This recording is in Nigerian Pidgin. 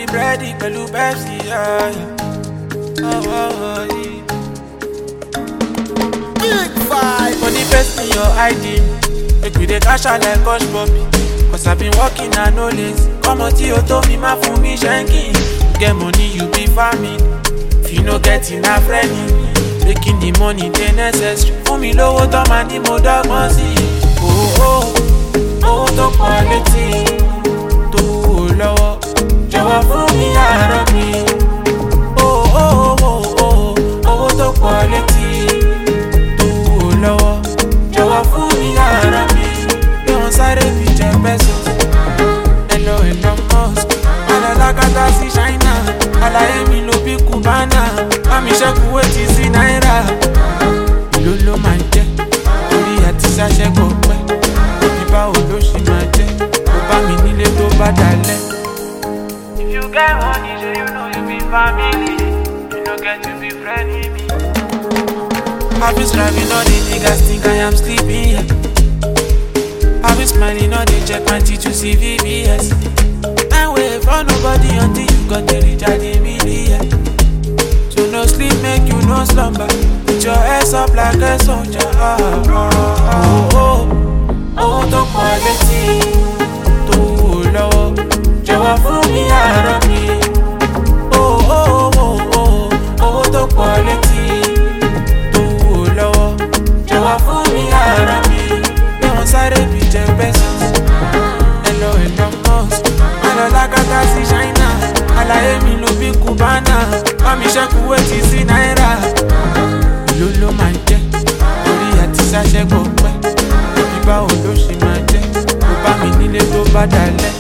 bready pẹ̀lú Pepsi, yeah. Big five. Money best in your ID. Make we dey cash out like Hush Puppy. Cause I been working and no lazy. Come on, tí o tó mi má fún mi shanking. Get money, you be farming. If you no get enough friend, making the money dey necessary. Fún mi lówó tán máa ní mo dọ́gbọ́n sí. Owó tó pọ̀ létí, tó wò lọ́wọ́. Jọ̀wọ́ fún mi àárọ̀ mi. Owó tó pọ̀ létí, tó wò lọ́wọ́. Jọ̀wọ́ fún mi àárọ̀ mi. Bí wọ́n sáré fi jẹ pesos. Hello Musk. Alálákàtà sí China. Àlàyé mi ló bí Cubana. Bámi ṣẹ́kù wéjì sí náírà. Ìlú ló máa ń jẹ́. Orí àti ṣàṣẹ́kọ̀ pẹ́. Òbí báwo ló ṣì máa jẹ́? Kò bá mi nílé tó bá dalẹ̀. If you get money, so you know you be family. You no get to be friend with me. I've been striving, all the niggas think I am sleeping here. I've been smiling, all they check my teeth to see VVS. And wait for nobody until you got the recharge immediate. So no sleep, make you no slumber. Put your ass up like a soldier. Oh, don't quality. To low. Jọ̀wọ́ fún mi àárọ̀ mi. Oh, don't quality. To low. Jọ̀wọ́ fún mi àárọ̀ mi. Bí wọ́n sáré fi jẹ pesos. Hello Musk. Alálákàtà sí China. Àlàyé mi ló bí Cubana. Bámi ṣẹ́kù wéjì sí náírà. Ìlú ló máa ń jẹ́. Orí àti ṣàṣẹ́kọ̀ pẹ́. Òbí báwo ló ṣì máa jẹ́? Kò bá mi nílé tó bá dalẹ̀.